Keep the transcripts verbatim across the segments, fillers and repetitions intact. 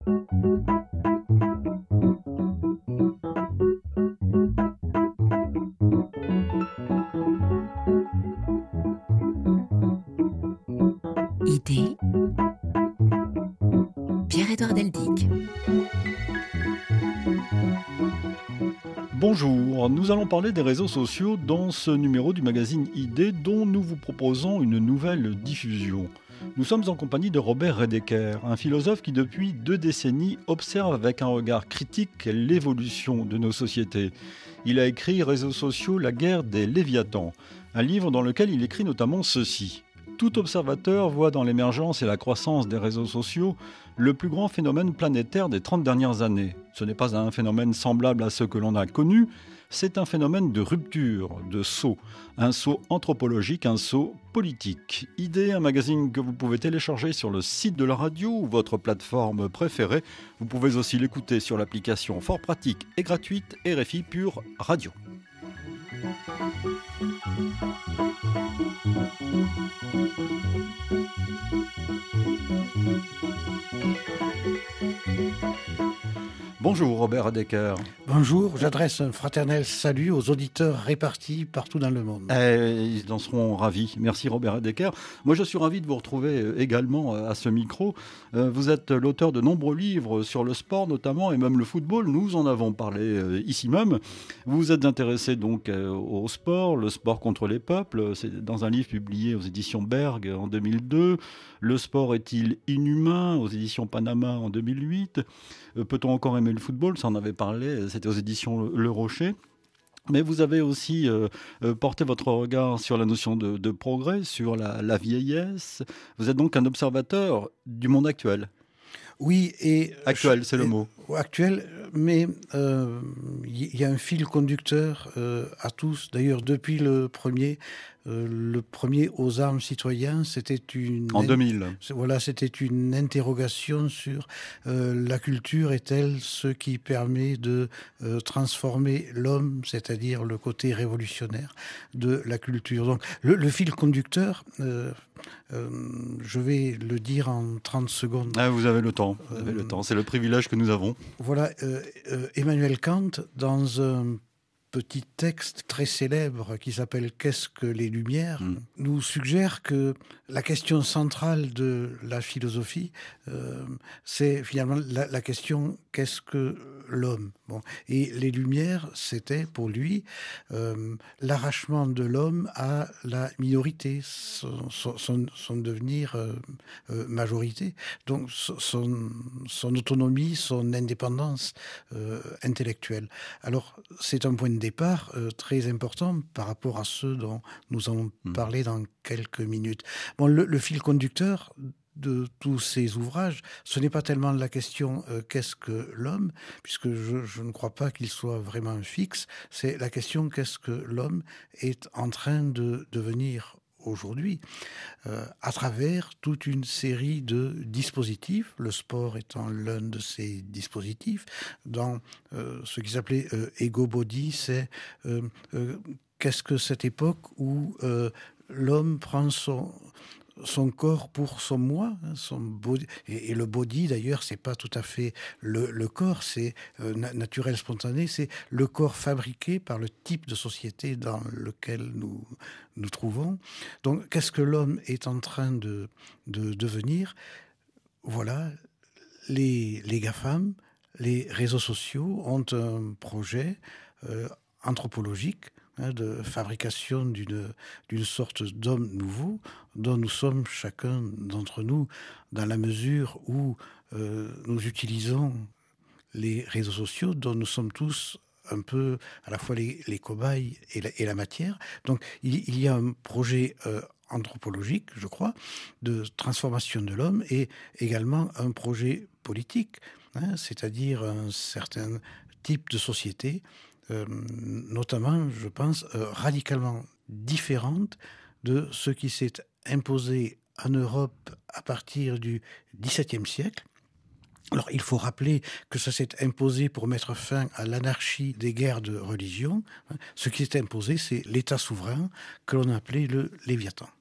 Idée, Pierre-Édouard Deldic. Bonjour, nous allons parler des réseaux sociaux dans ce numéro du magazine Idée dont nous vous proposons une nouvelle diffusion. Nous sommes en compagnie de Robert Redeker, un philosophe qui depuis deux décennies observe avec un regard critique l'évolution de nos sociétés. Il a écrit « Réseaux sociaux, la guerre des Léviathans », un livre dans lequel il écrit notamment ceci. Tout observateur voit dans l'émergence et la croissance des réseaux sociaux le plus grand phénomène planétaire des trente dernières années. Ce n'est pas un phénomène semblable à ceux que l'on a connus, c'est un phénomène de rupture, de saut. Un saut anthropologique, un saut politique. Idée, un magazine que vous pouvez télécharger sur le site de la radio ou votre plateforme préférée. Vous pouvez aussi l'écouter sur l'application fort pratique et gratuite R F I Pure Radio. Bonjour Robert Redeker. Bonjour, j'adresse un fraternel salut aux auditeurs répartis partout dans le monde. Eh, ils en seront ravis. Merci Robert Redeker. Moi je suis ravi de vous retrouver également à ce micro. Vous êtes l'auteur de nombreux livres sur le sport notamment et même le football. Nous en avons parlé ici même. Vous vous êtes intéressé donc au sport, le sport contre les peuples. C'est dans un livre publié aux éditions Berg en deux mille deux. Le sport est-il inhumain aux éditions Panama en deux mille huit. Peut-on encore aimer le football? Ça en avait parlé, c'était aux éditions Le Rocher. Mais vous avez aussi euh, porté votre regard sur la notion de, de progrès, sur la, la vieillesse. Vous êtes donc un observateur du monde actuel. Oui, et... Actuel, c'est le mot. Actuel, mais il euh, y a un fil conducteur euh, à tous. D'ailleurs, depuis le premier... Euh, le premier aux armes citoyens, c'était une... En deux mille. Voilà, c'était une interrogation sur euh, la culture est-elle ce qui permet de euh, transformer l'homme, c'est-à-dire le côté révolutionnaire de la culture. Donc, le, le fil conducteur, euh, euh, je vais le dire en trente secondes. Ah, vous avez le temps, vous avez euh, le temps. C'est le privilège que nous avons. Voilà, euh, euh, Emmanuel Kant, dans un petit texte très célèbre qui s'appelle « Qu'est-ce que les Lumières ?» mmh. nous suggère que la question centrale de la philosophie, euh, c'est finalement la, la question « Qu'est-ce que l'homme ?» Bon. Et les Lumières, c'était pour lui euh, l'arrachement de l'homme à la minorité, son, son, son devenir euh, euh, majorité, donc son, son autonomie, son indépendance euh, intellectuelle. Alors, c'est un point de départ euh, très important par rapport à ceux dont nous allons mmh. parler dans quelques minutes. Bon, le, le fil conducteur de tous ces ouvrages, ce n'est pas tellement la question euh, qu'est-ce que l'homme, puisque je, je ne crois pas qu'il soit vraiment fixe, c'est la question qu'est-ce que l'homme est en train de devenir aujourd'hui, euh, à travers toute une série de dispositifs, le sport étant l'un de ces dispositifs. Dans euh, ce qui s'appelait euh, Ego Body, c'est euh, euh, qu'est-ce que cette époque où euh, l'homme prend son... son corps pour son moi, son body, et, et le body d'ailleurs c'est pas tout à fait le, le corps, c'est euh, na- naturel spontané, c'est le corps fabriqué par le type de société dans lequel nous nous trouvons. Donc qu'est-ce que l'homme est en train de, de devenir? Voilà, les, les GAFAM, les réseaux sociaux ont un projet euh, anthropologique de fabrication d'une, d'une sorte d'homme nouveau dont nous sommes chacun d'entre nous dans la mesure où euh, nous utilisons les réseaux sociaux dont nous sommes tous un peu à la fois les, les cobayes et la, et la matière. Donc il, il y a un projet euh, anthropologique, je crois, de transformation de l'homme et également un projet politique, hein, c'est-à-dire un certain type de société Euh, notamment, je pense, euh, radicalement différente de ce qui s'est imposé en Europe à partir du dix-septième siècle. Alors, il faut rappeler que ça s'est imposé pour mettre fin à l'anarchie des guerres de religion. Ce qui s'est imposé, c'est l'État souverain que l'on appelait le Léviathan.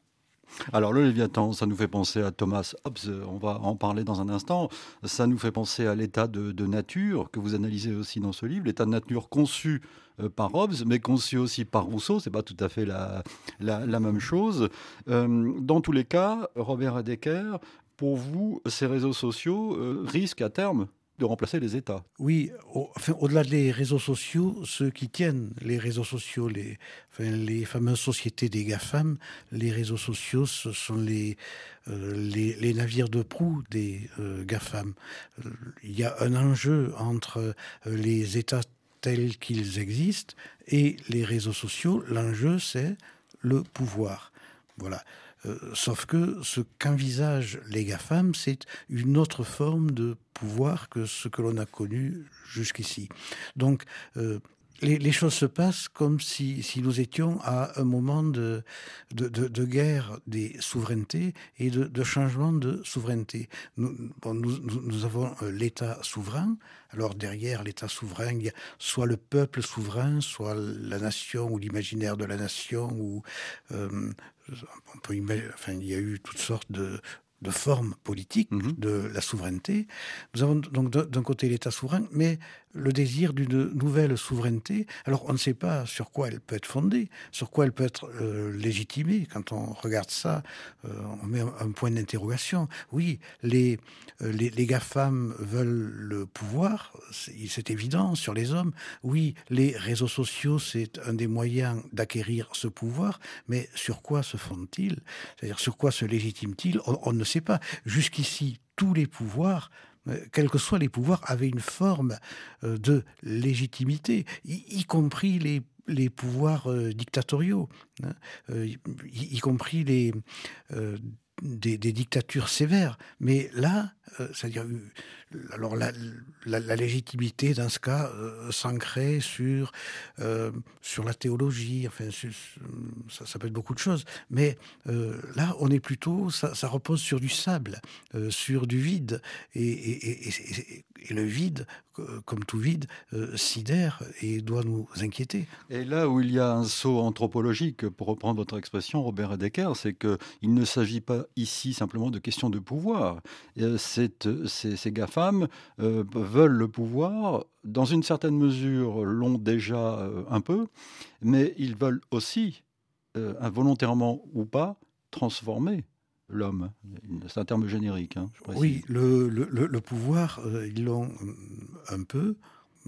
Alors le Léviathan, ça nous fait penser à Thomas Hobbes, on va en parler dans un instant. Ça nous fait penser à l'état de, de nature que vous analysez aussi dans ce livre, l'état de nature conçu euh, par Hobbes, mais conçu aussi par Rousseau. C'est pas tout à fait la, la, la même chose. Euh, dans tous les cas, Robert Heidegger, pour vous, ces réseaux sociaux euh, risquent à terme de remplacer les États. Oui, au, enfin, au-delà des réseaux sociaux, ceux qui tiennent les réseaux sociaux, les, enfin, les fameuses sociétés des GAFAM, les réseaux sociaux, ce sont les, euh, les, les navires de proue des euh, GAFAM. Euh, il y a un enjeu entre euh, les États tels qu'ils existent et les réseaux sociaux. L'enjeu, c'est le pouvoir. Voilà. Euh, sauf que ce qu'envisagent les GAFAM, c'est une autre forme de pouvoir que ce que l'on a connu jusqu'ici. Donc, euh, les, les choses se passent comme si, si nous étions à un moment de, de, de, de guerre des souverainetés et de, de changement de souveraineté. Nous, bon, nous, nous avons l'État souverain. Alors derrière l'État souverain, il y a soit le peuple souverain, soit la nation ou l'imaginaire de la nation. Ou, euh, on peut imaginer, enfin, il y a eu toutes sortes de... de formes politiques mmh. de la souveraineté. Nous avons donc d'un côté l'État souverain, mais le désir d'une nouvelle souveraineté. Alors on ne sait pas sur quoi elle peut être fondée, sur quoi elle peut être euh, légitimée. Quand on regarde ça, euh, on met un, un point d'interrogation. Oui, les, euh, les, les GAFAM veulent le pouvoir, c'est, c'est évident, sur les hommes. Oui, les réseaux sociaux, c'est un des moyens d'acquérir ce pouvoir, mais sur quoi se fondent-ils ? C'est-à-dire sur quoi se légitiment-ils ? on, on ne sait pas. Jusqu'ici, tous les pouvoirs, quels que soient les pouvoirs, avaient une forme euh, de légitimité, y, y compris les, les pouvoirs euh, dictatoriaux, hein, euh, y, y compris les, euh, des, des dictatures sévères. Mais là, euh, c'est-à-dire, alors la, la, la légitimité dans ce cas euh, s'ancrait sur euh, sur la théologie. Enfin, sur, ça, ça peut être beaucoup de choses. Mais euh, là, on est plutôt, ça, ça repose sur du sable, euh, sur du vide, et, et, et, et, et le vide, comme tout vide, euh, sidère et doit nous inquiéter. Et là où il y a un saut anthropologique, pour reprendre votre expression, Robert Heidegger, c'est que il ne s'agit pas ici simplement de questions de pouvoir. C'est, ces, ces GAFAM euh, veulent le pouvoir, dans une certaine mesure l'ont déjà euh, un peu, mais ils veulent aussi, euh, involontairement ou pas, transformer l'homme. C'est un terme générique. Hein, je oui, le, le, le pouvoir, euh, ils l'ont un peu,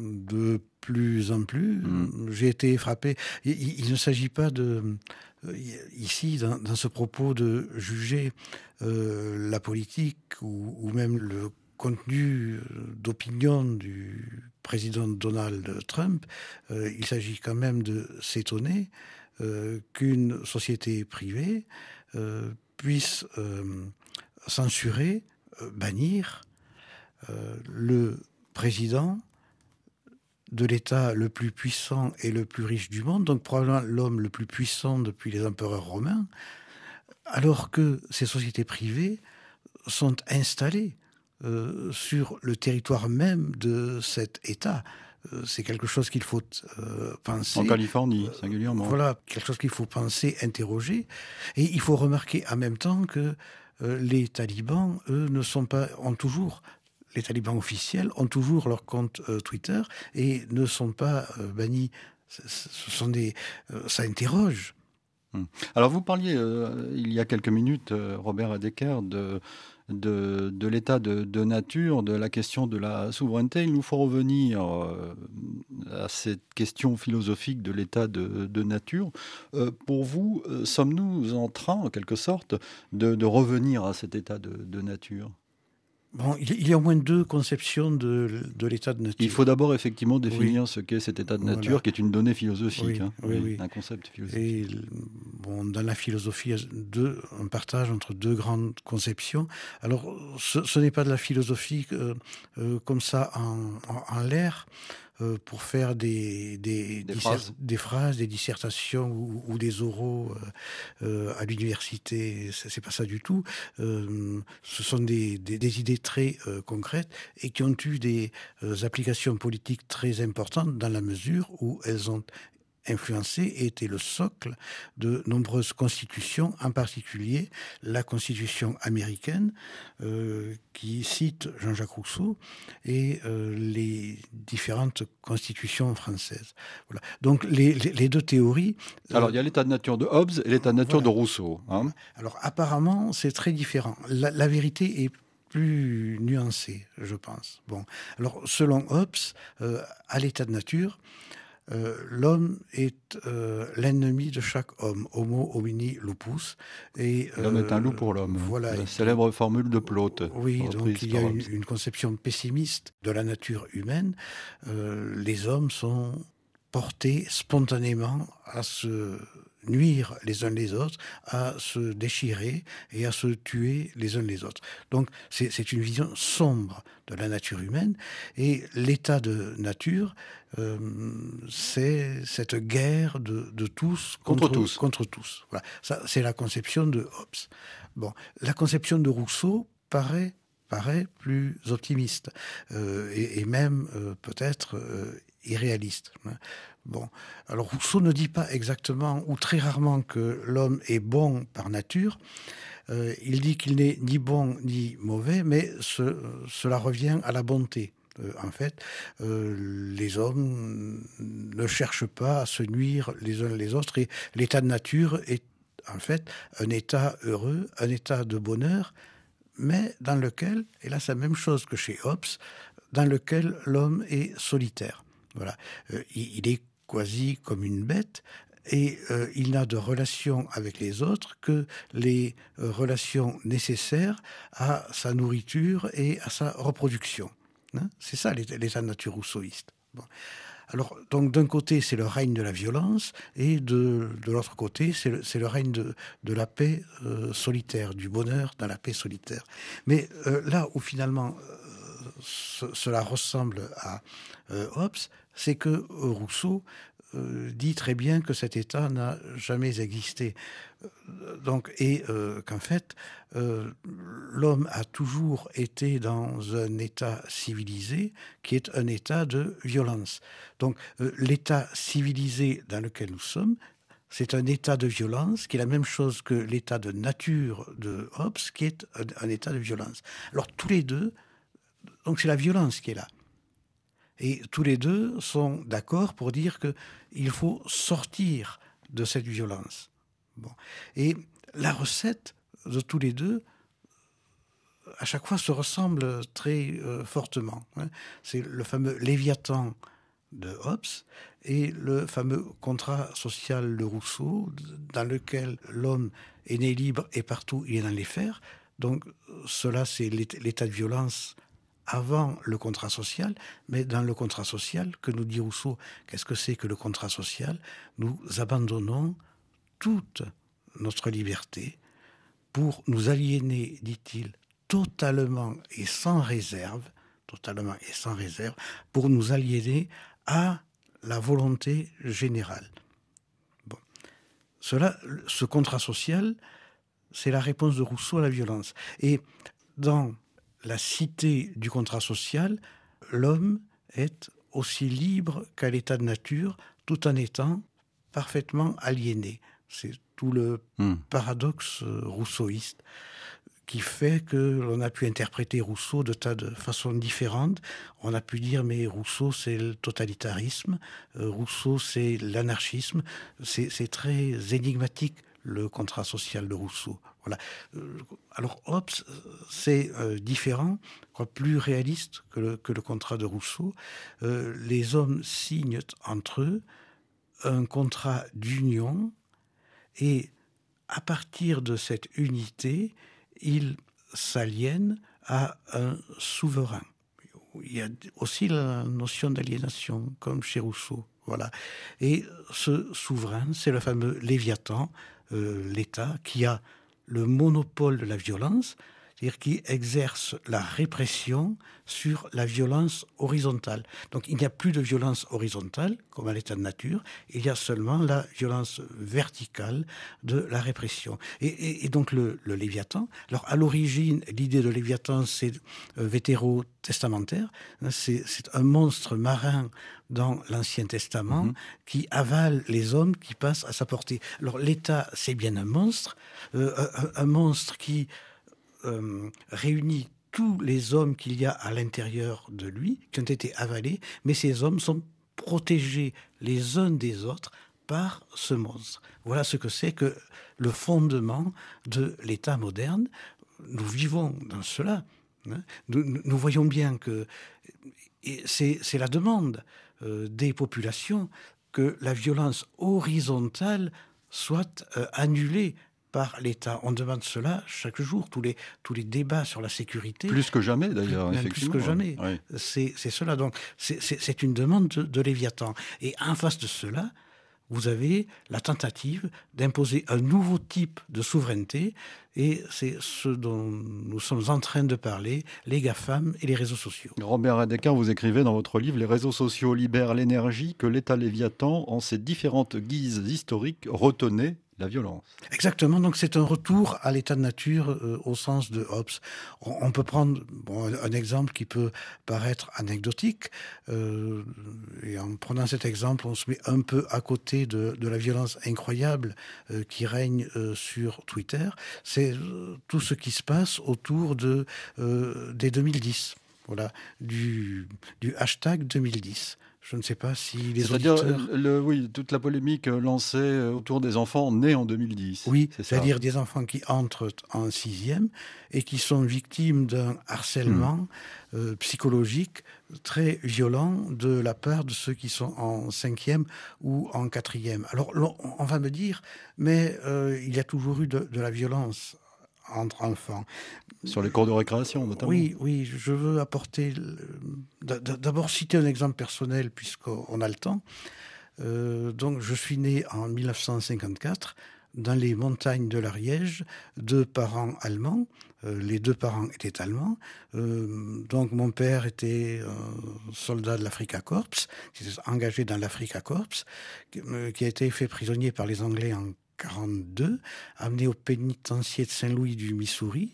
de plus en plus. Mmh. J'ai été frappé. Il, il ne s'agit pas de... Ici, dans, dans ce propos, de juger euh, la politique ou, ou même le contenu d'opinion du président Donald Trump. Euh, il s'agit quand même de s'étonner euh, qu'une société privée euh, puisse euh, censurer, euh, bannir euh, le président de l'État le plus puissant et le plus riche du monde, donc probablement l'homme le plus puissant depuis les empereurs romains, alors que ces sociétés privées sont installées euh, sur le territoire même de cet État. Euh, c'est quelque chose qu'il faut euh, penser. En Californie, singulièrement. Euh, voilà, quelque chose qu'il faut penser, interroger. Et il faut remarquer en même temps que euh, les talibans, eux, ne sont pas, ont toujours... Les talibans officiels ont toujours leur compte euh, Twitter et ne sont pas euh, bannis. Ce, ce sont des, euh, ça interroge. Alors vous parliez euh, il y a quelques minutes, euh, Robert Heidegger, de, de, de l'état de, de nature, de la question de la souveraineté. Il nous faut revenir euh, à cette question philosophique de l'état de, de nature. Euh, pour vous, euh, sommes-nous en train, en quelque sorte, de, de revenir à cet état de, de nature ? Bon, il y a au moins deux conceptions de, de l'état de nature. Il faut d'abord effectivement définir oui. ce qu'est cet état de nature, voilà. qui est une donnée philosophique, oui, hein, oui, oui. un concept philosophique. Et bon, dans la philosophie, il y a deux, un partage entre deux grandes conceptions. Alors, ce, ce n'est pas de la philosophie euh, euh, comme ça en, en, en l'air, euh, pour faire des, des, des, disser- phrases. des phrases, des dissertations ou, ou des oraux euh, euh, à l'université. C'est, c'est pas ça du tout. Euh, ce sont des, des, des idées très euh, concrètes et qui ont eu des euh, applications politiques très importantes dans la mesure où elles ont influencé et été le socle de nombreuses constitutions, en particulier la Constitution américaine, euh, qui cite Jean-Jacques Rousseau, et euh, les différentes constitutions françaises. Voilà. Donc les, les, les deux théories... Euh, Alors il y a l'état de nature de Hobbes et l'état de nature voilà. de Rousseau. Hein. Alors apparemment, c'est très différent. La, la vérité est plus nuancée, je pense. Bon. Alors selon Hobbes, euh, à l'état de nature, Euh, l'homme est euh, l'ennemi de chaque homme, homo homini lupus. Et, euh, l'homme est un loup pour l'homme. Voilà, la célèbre formule de Plaute. Oui, donc il y a une, une conception pessimiste de la nature humaine. Euh, les hommes sont portés spontanément à se nuire les uns les autres, à se déchirer et à se tuer les uns les autres. Donc c'est, c'est une vision sombre de la nature humaine, et l'état de nature, euh, c'est cette guerre de, de tous contre, contre tous. Contre tous. Voilà. Ça, c'est la conception de Hobbes. Bon, la conception de Rousseau paraît, paraît plus optimiste, euh, et, et même euh, peut-être euh, irréaliste. Bon, alors Rousseau ne dit pas exactement, ou très rarement, que l'homme est bon par nature. Euh, il dit qu'il n'est ni bon ni mauvais, mais ce, cela revient à la bonté. Euh, en fait, euh, les hommes ne cherchent pas à se nuire les uns les autres, et l'état de nature est en fait un état heureux, un état de bonheur, mais dans lequel, et là c'est la même chose que chez Hobbes, dans lequel l'homme est solitaire. Voilà, euh, il, il est quasi comme une bête, et euh, il n'a de relation avec les autres que les euh, relations nécessaires à sa nourriture et à sa reproduction. Hein, c'est ça l'état de nature rousseauiste. Bon. Alors, donc, d'un côté, c'est le règne de la violence, et de, de l'autre côté, c'est le, c'est le règne de, de la paix euh, solitaire, du bonheur dans la paix solitaire. Mais euh, là où finalement euh, ce, cela ressemble à euh, Hobbes, c'est que euh, Rousseau euh, dit très bien que cet état n'a jamais existé. Donc, et euh, qu'en fait, euh, l'homme a toujours été dans un état civilisé qui est un état de violence. Donc, euh, l'état civilisé dans lequel nous sommes, c'est un état de violence qui est la même chose que l'état de nature de Hobbes, qui est un, un état de violence. Alors, tous les deux, donc c'est la violence qui est là. Et tous les deux sont d'accord pour dire qu'il faut sortir de cette violence. Bon. Et la recette de tous les deux, à chaque fois, se ressemble très euh, fortement. Hein. C'est le fameux Léviathan de Hobbes et le fameux contrat social de Rousseau, dans lequel l'homme est né libre et partout il est dans les fers. Donc cela, c'est l'état de violence avant le contrat social, mais dans le contrat social, que nous dit Rousseau, qu'est-ce que c'est que le contrat social ? Nous abandonnons toute notre liberté pour nous aliéner, dit-il, totalement et sans réserve, totalement et sans réserve, pour nous aliéner à la volonté générale. Bon. Cela, ce contrat social, c'est la réponse de Rousseau à la violence. Et dans la cité du contrat social, l'homme est aussi libre qu'à l'état de nature, tout en étant parfaitement aliéné. C'est tout le mmh. paradoxe rousseauiste qui fait que l'on a pu interpréter Rousseau de tas de façons différentes. On a pu dire, mais Rousseau, c'est le totalitarisme, euh, Rousseau, c'est l'anarchisme. C'est, c'est très énigmatique, le contrat social de Rousseau. Voilà. Euh, alors, Hobbes, c'est euh, différent, quoi, plus réaliste que le, que le contrat de Rousseau. Euh, les hommes signent entre eux un contrat d'union, et à partir de cette unité, ils s'aliènent à un souverain. Il y a aussi la notion d'aliénation, comme chez Rousseau. Voilà. Et ce souverain, c'est le fameux Léviathan, euh, l'État, qui a le monopole de la violence. c'est-à-dire qui exerce la répression sur la violence horizontale. Donc il n'y a plus de violence horizontale, comme à l'état de nature, il y a seulement la violence verticale de la répression. Et, et, et donc le, le Léviathan, alors à l'origine, l'idée de Léviathan, c'est euh, vétérotestamentaire, c'est, c'est un monstre marin dans l'Ancien Testament mmh. qui avale les hommes qui passent à sa portée. Alors l'État, c'est bien un monstre, euh, un, un monstre qui euh, réunit tous les hommes qu'il y a à l'intérieur de lui, qui ont été avalés, mais ces hommes sont protégés les uns des autres par ce monstre. Voilà ce que c'est que le fondement de l'État moderne. Nous vivons dans cela. Hein. Nous, nous voyons bien que c'est, c'est la demande euh, des populations que la violence horizontale soit euh, annulée par l'État. On demande cela chaque jour, tous les, tous les débats sur la sécurité. Plus que jamais, d'ailleurs, même effectivement. Plus que jamais. Oui. C'est, c'est cela. Donc, c'est, c'est, c'est une demande de, de Léviathan. Et en face de cela, vous avez la tentative d'imposer un nouveau type de souveraineté, et c'est ce dont nous sommes en train de parler, les GAFAM et les réseaux sociaux. Robert Redeker, vous écrivez dans votre livre « Les réseaux sociaux libèrent l'énergie que l'État Léviathan, en ses différentes guises historiques, retenait la violence ». Exactement, donc c'est un retour à l'état de nature euh, au sens de Hobbes. On, on peut prendre bon, un exemple qui peut paraître anecdotique, euh, et en prenant cet exemple, on se met un peu à côté de, de la violence incroyable euh, qui règne euh, sur Twitter. C'est euh, tout ce qui se passe autour de, euh, des deux mille dix, voilà, du, du hashtag deux mille dix. Je ne sais pas si les C'est-à-dire, auditeurs... le, oui, toute la polémique lancée autour des enfants nés en deux mille dix. Oui, c'est c'est-à-dire ça. des enfants qui entrent en sixième et qui sont victimes d'un harcèlement mmh. euh, psychologique très violent de la part de ceux qui sont en cinquième ou en quatrième. Alors, on va me dire, mais euh, il y a toujours eu de, de la violence entre enfants. Sur les cours de récréation, notamment. Oui, oui, je veux apporter... D'abord citer un exemple personnel, puisqu'on a le temps. Euh, donc, je suis né en mille neuf cent cinquante-quatre, dans les montagnes de l'Ariège, de parents allemands. Euh, les deux parents étaient allemands. Euh, donc, mon père était un soldat de l'Africa Corps, qui s'est engagé dans l'Africa Corps, qui, euh, qui a été fait prisonnier par les Anglais en quarante-deux, amené au pénitencier de Saint-Louis du Missouri,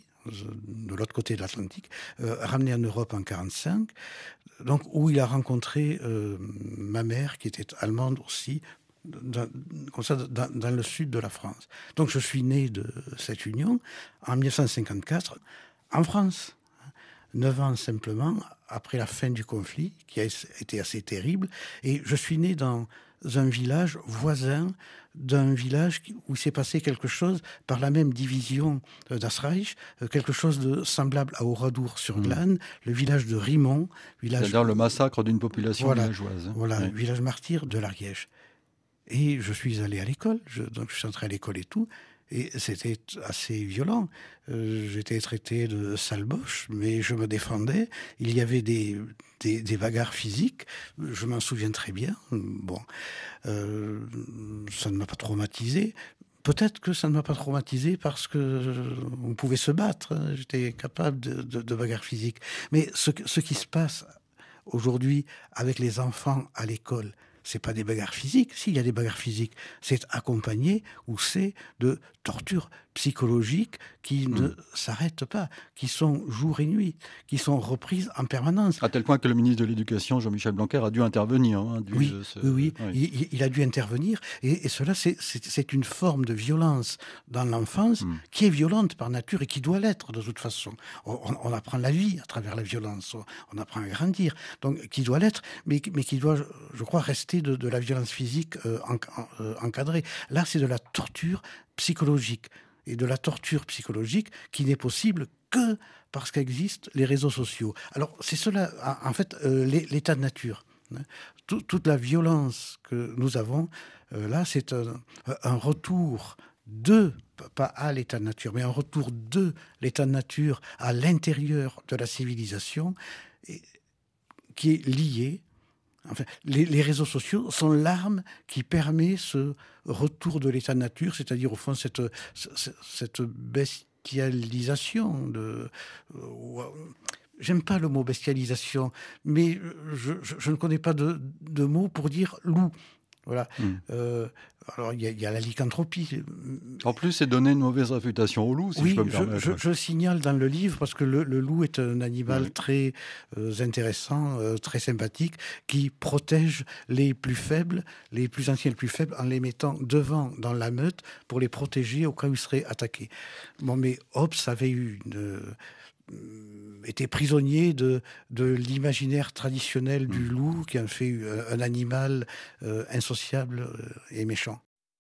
de l'autre côté de l'Atlantique, euh, ramené en Europe en quarante-cinq, donc où il a rencontré euh, ma mère, qui était allemande aussi, dans, comme ça, dans, dans le sud de la France. Donc je suis né de cette union en mille neuf cent cinquante-quatre, en France. Neuf ans simplement après la fin du conflit, qui a été assez terrible, et je suis né dans un village voisin d'un village où s'est passé quelque chose par la même division d'Asreich, quelque chose de semblable à Oradour-sur-Glane, mmh. le village de Rimont. Village... C'est-à-dire le massacre d'une population voilà, villageoise. Voilà, oui. village martyr de l'Ariège. Et je suis allé à l'école, je, donc je suis entré à l'école et tout, et c'était assez violent. Euh, j'étais traité de salboche, mais je me défendais. Il y avait des, des, des bagarres physiques, je m'en souviens très bien. Bon, euh, ça ne m'a pas traumatisé. Peut-être que ça ne m'a pas traumatisé parce qu'on pouvait se battre. J'étais capable de, de, de bagarres physiques. Mais ce, ce qui se passe aujourd'hui avec les enfants à l'école, c'est pas des bagarres physiques. S'il y a des bagarres physiques, c'est accompagné ou c'est de tortures psychologiques qui mmh. ne s'arrêtent pas, qui sont jour et nuit, qui sont reprises en permanence. À tel point que le ministre de l'Éducation, Jean-Michel Blanquer, a dû intervenir. Hein, dû oui, se... oui, oui, il, il a dû intervenir. Et, et cela, c'est, c'est, c'est une forme de violence dans l'enfance mmh. qui est violente par nature et qui doit l'être de toute façon. On, on apprend la vie à travers la violence, on apprend à grandir, donc qui doit l'être, mais, mais qui doit, je crois, rester De, de la violence physique euh, en, euh, encadrée. Là, c'est de la torture psychologique. Et de la torture psychologique qui n'est possible que parce qu'existent les réseaux sociaux. Alors, c'est cela, en fait, euh, l'état de nature. Tout, toute la violence que nous avons, euh, là, c'est un, un retour de, pas à l'état de nature, mais un retour de l'état de nature à l'intérieur de la civilisation et, qui est lié. Enfin, les, les réseaux sociaux sont l'arme qui permet ce retour de l'état de nature, c'est-à-dire au fond cette, cette, cette bestialisation. De, euh, j'aime pas le mot bestialisation, mais je, je, je ne connais pas de, de mot pour dire loup. Voilà. Mmh. Euh, alors, il y, y a la lycanthropie. En plus, c'est donner une mauvaise réputation au loup, si oui, je peux me je, permettre. Je, je signale dans le livre, parce que le, le loup est un animal oui. très euh, intéressant, euh, très sympathique, qui protège les plus faibles, les plus anciens, les plus faibles, en les mettant devant dans la meute pour les protéger au cas où ils seraient attaqués. Bon, mais Hobbes avait eu une... était prisonnier de, de l'imaginaire traditionnel du loup, qui en fait un animal euh, insociable et méchant.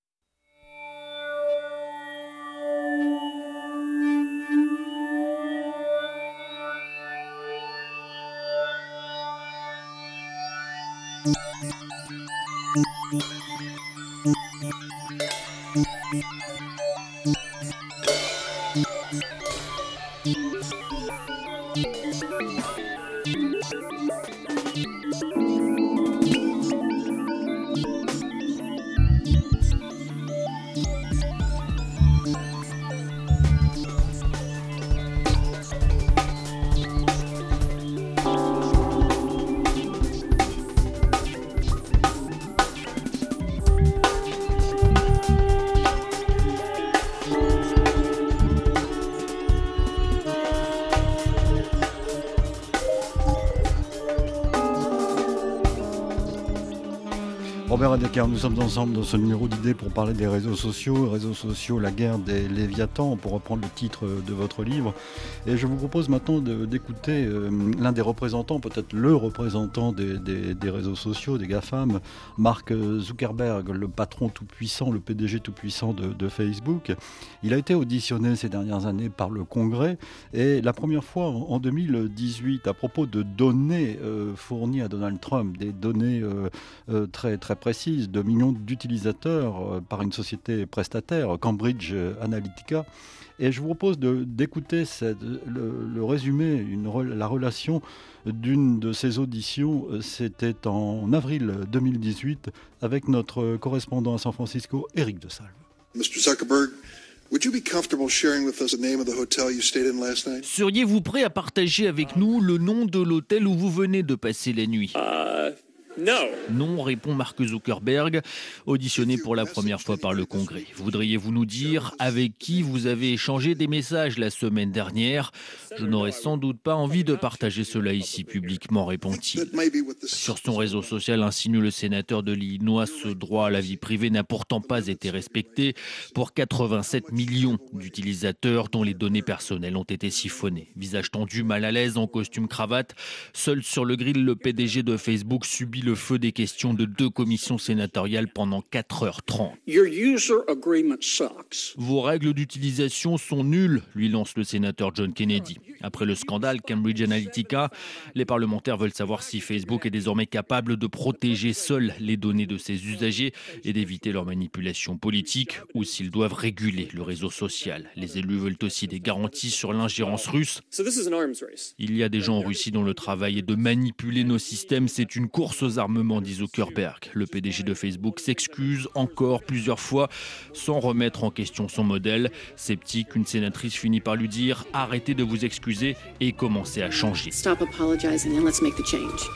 Robert Redeker, nous sommes ensemble dans ce numéro d'idées pour parler des réseaux sociaux, réseaux sociaux, la guerre des Léviathans, pour reprendre le titre de votre livre. Et je vous propose maintenant de, d'écouter euh, l'un des représentants, peut-être le représentant des, des, des réseaux sociaux, des GAFAM, Mark Zuckerberg, le patron tout-puissant, le P D G tout-puissant de, de Facebook. Il a été auditionné ces dernières années par le Congrès, et la première fois en, en deux mille dix-huit, à propos de données euh, fournies à Donald Trump, des données euh, euh, très, très précise de millions d'utilisateurs euh, par une société prestataire, Cambridge Analytica. Et je vous propose de, d'écouter cette, le, le résumé, une, la relation d'une de ces auditions. C'était en avril deux mille dix-huit avec notre correspondant à San Francisco, Éric de Salve. mister Zuckerberg, would you be comfortable sharing with us the name of the hotel you stayed in last night? Seriez-vous prêt à partager avec nous le nom de l'hôtel où vous venez de passer la nuit? Uh... Non. Non, répond Mark Zuckerberg, auditionné pour la première fois par le Congrès. Voudriez-vous nous dire avec qui vous avez échangé des messages la semaine dernière? Je n'aurais sans doute pas envie de partager cela ici publiquement, répond-il. Sur son réseau social, insinue le sénateur de l'Illinois, ce droit à la vie privée n'a pourtant pas été respecté pour quatre-vingt-sept millions d'utilisateurs dont les données personnelles ont été siphonnées. Visage tendu, mal à l'aise, en costume cravate, seul sur le grill, le P D G de Facebook subit le feu des questions de deux commissions sénatoriales pendant quatre heures trente. Your user agreement sucks. Vos règles d'utilisation sont nulles, lui lance le sénateur John Kennedy. Après le scandale Cambridge Analytica, les parlementaires veulent savoir si Facebook est désormais capable de protéger seul les données de ses usagers et d'éviter leur manipulation politique, ou s'ils doivent réguler le réseau social. Les élus veulent aussi des garanties sur l'ingérence russe. So this is an arms race. Il y a des gens en Russie dont le travail est de manipuler nos systèmes. C'est une course aux armements, dit Zuckerberg. Le P D G de Facebook s'excuse encore plusieurs fois sans remettre en question son modèle. Sceptique, une sénatrice finit par lui dire « Arrêtez de vous excuser et commencez à changer ». Stop apologizing and let's make the change.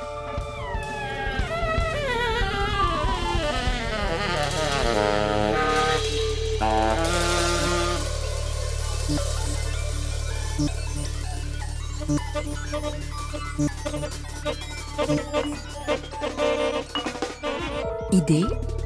Idée,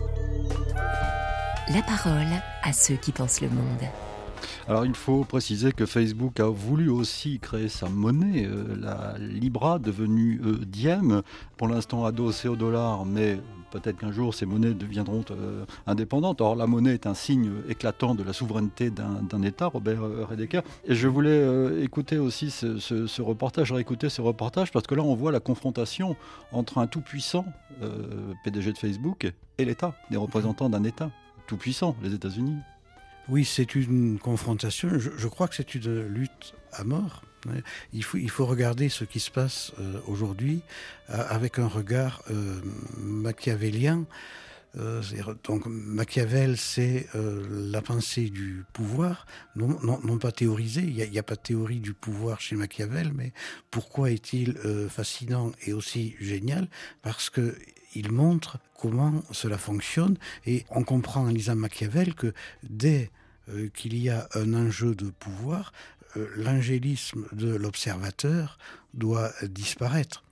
la parole à ceux qui pensent le monde. Alors il faut préciser que Facebook a voulu aussi créer sa monnaie, euh, la Libra, devenue euh, Diem, pour l'instant adossée au dollar, mais peut-être qu'un jour ces monnaies deviendront euh, indépendantes. Or la monnaie est un signe éclatant de la souveraineté d'un, d'un État, Robert euh, Redeker. Et je voulais euh, écouter aussi ce, ce, ce reportage, réécouter ce reportage, parce que là on voit la confrontation entre un tout-puissant euh, P D G de Facebook et l'État, des représentants d'un État tout-puissant, les États-Unis. Oui, c'est une confrontation. Je, je crois que c'est une lutte à mort. Il faut, il faut regarder ce qui se passe euh, aujourd'hui euh, avec un regard euh, machiavélien. Euh, donc Machiavel, c'est euh, la pensée du pouvoir, non, non, non pas théorisée. Il n'y a, a pas de théorie du pouvoir chez Machiavel, mais pourquoi est-il euh, fascinant et aussi génial? Parce que il montre comment cela fonctionne, et on comprend en lisant Machiavel que dès euh, qu'il y a un enjeu de pouvoir, euh, l'angélisme de l'observateur doit disparaître.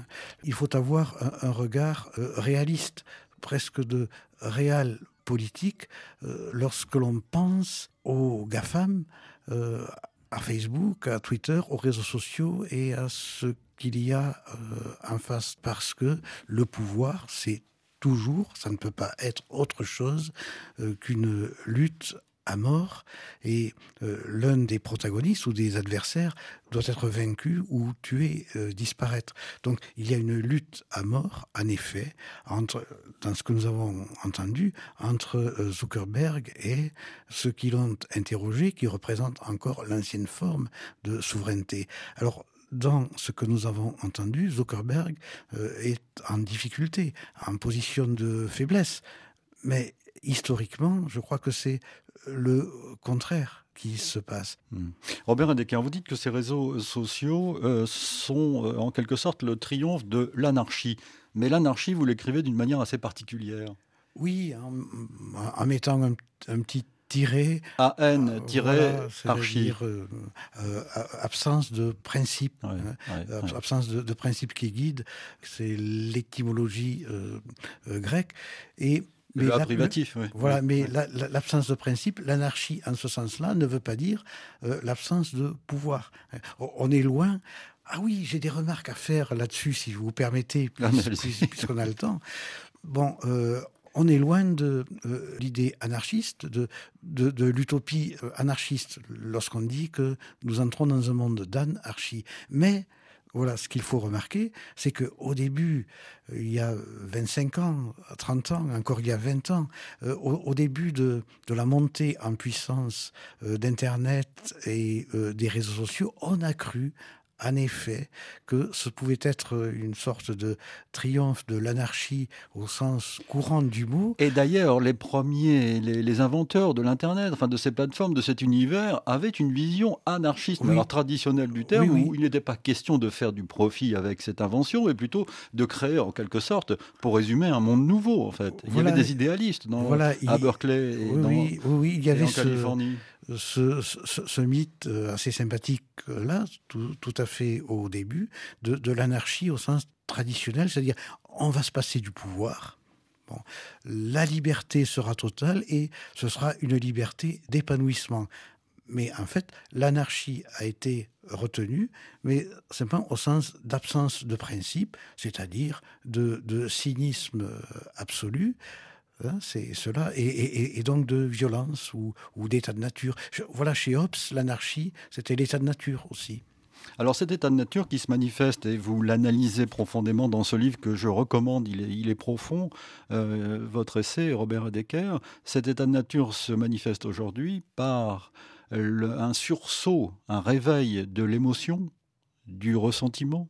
Il faut avoir un, un regard euh, réaliste, presque de réal politique, euh, lorsque l'on pense aux GAFAM, euh, à Facebook, à Twitter, aux réseaux sociaux et à ce qu'il y a euh, en face, parce que le pouvoir, c'est toujours, ça ne peut pas être autre chose euh, qu'une lutte à mort, et euh, l'un des protagonistes ou des adversaires doit être vaincu ou tué, euh, disparaître. Donc il y a une lutte à mort, en effet, entre, dans ce que nous avons entendu, entre euh, Zuckerberg et ceux qui l'ont interrogé, qui représentent encore l'ancienne forme de souveraineté. Alors, dans ce que nous avons entendu, Zuckerberg euh, est en difficulté, en position de faiblesse. Mais historiquement, je crois que c'est le contraire qui se passe. Mmh. Robert Redeker, vous dites que ces réseaux sociaux euh, sont euh, en quelque sorte le triomphe de l'anarchie. Mais l'anarchie, vous l'écrivez d'une manière assez particulière. Oui, en, en mettant un, un petit tiré. A N, tiré, voilà, archi. Euh, euh, absence de principe. Ouais, hein, ouais, ouais. Absence de, de principe qui guide. C'est l'étymologie euh, euh, grecque. Et Mais le A privatif, oui. Voilà, ouais, mais ouais. la, la, l'absence de principe, l'anarchie en ce sens-là ne veut pas dire euh, l'absence de pouvoir. On est loin. Ah oui, j'ai des remarques à faire là-dessus, si vous permettez, puis, puis, puisqu'on a le temps. Bon, euh, on est loin de euh, l'idée anarchiste, de, de, de l'utopie euh, anarchiste, lorsqu'on dit que nous entrons dans un monde d'anarchie. Mais voilà, ce qu'il faut remarquer, c'est qu'au début, euh, il y a vingt-cinq ans, trente ans, encore il y a vingt ans, euh, au, au début de, de la montée en puissance euh, d'Internet et euh, des réseaux sociaux, on a cru, en effet, que ce pouvait être une sorte de triomphe de l'anarchie au sens courant du mot. Et d'ailleurs, les premiers, les, les inventeurs de l'Internet, enfin de ces plateformes, de cet univers, avaient une vision anarchiste, oui. mais alors traditionnelle du terme, oui, oui. où il n'était pas question de faire du profit avec cette invention, mais plutôt de créer, en quelque sorte, pour résumer, un monde nouveau, en fait. Il voilà. y avait des idéalistes dans, voilà, à il... Berkeley et, oui, dans, oui, oui, il y avait et en ce... Californie. Ce, ce, ce mythe assez sympathique-là, tout, tout à fait au début, de, de l'anarchie au sens traditionnel, c'est-à-dire on va se passer du pouvoir, bon, la liberté sera totale et ce sera une liberté d'épanouissement. Mais en fait, l'anarchie a été retenue, mais simplement au sens d'absence de principe, c'est-à-dire de, de cynisme absolu. Hein, c'est cela, et, et, et donc de violence ou, ou d'état de nature. Je, voilà, chez Hobbes, l'anarchie, c'était l'état de nature aussi. Alors cet état de nature qui se manifeste, et vous l'analysez profondément dans ce livre que je recommande, il est, il est profond, euh, votre essai, Robert Redeker, cet état de nature se manifeste aujourd'hui par le, un sursaut, un réveil de l'émotion, du ressentiment,